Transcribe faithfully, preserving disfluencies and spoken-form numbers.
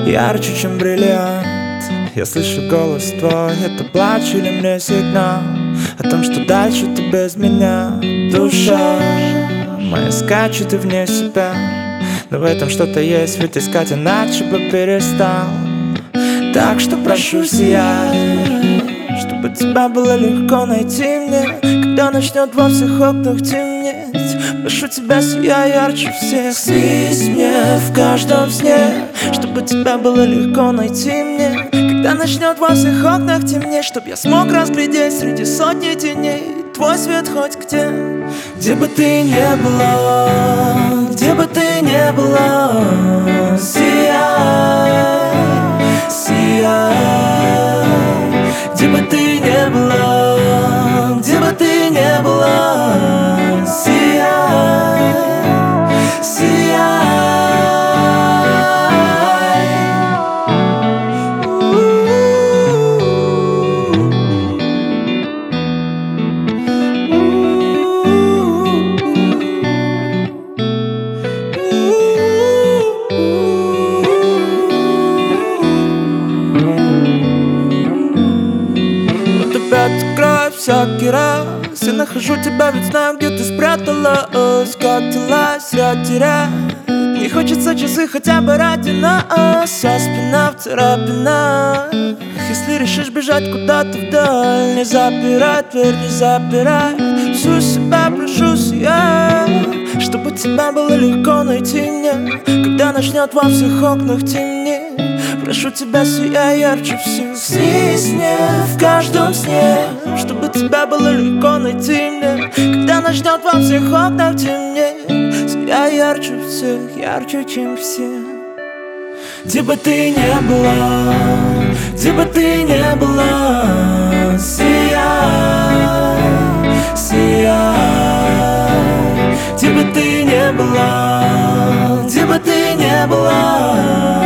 ярче, чем бриллиант. Я слышу голос твой, это плач или мне сигнал о том, что дальше ты без меня. Душа моя скачет и вне себя, но в этом что-то есть, ведь искать иначе бы перестал. Так что прошу, сияй, чтобы тебя было легко найти мне, когда начнет во всех окнах темнеть. Прошу тебя, сияй ярче всех. Снись мне в каждом сне, чтобы тебя было легко найти мне, когда начнет во всех окнах темнеть, чтоб я смог разглядеть среди сотни теней твой свет хоть где. Где бы ты ни была, где бы ты ни была, сияй, сияй. Где бы ты ни была, где бы ты ни была, сияй, сияй. Открою всякий раз, я нахожу тебя, ведь знаю, где ты спряталась. Как дела, зря терять, не хочется часы хотя бы ради нас. Вся спина в царапинах, если решишь бежать куда-то вдаль, не запирай дверь, не запирай. Всю себя прошу, сияй, чтобы тебя было легко найти мне, когда начнет во всех окнах темнеть. Прошу тебя, сияй ярче всех. Снись мне в каждом сне, чтобы тебя было легко найти мне, когда начнет во всех окнах темнеть. Сияй ярче всех, ярче, чем все. Где бы ты ни была, где бы ты ни была, сияй, сияй. Где бы ты ни была, где бы ты ни была,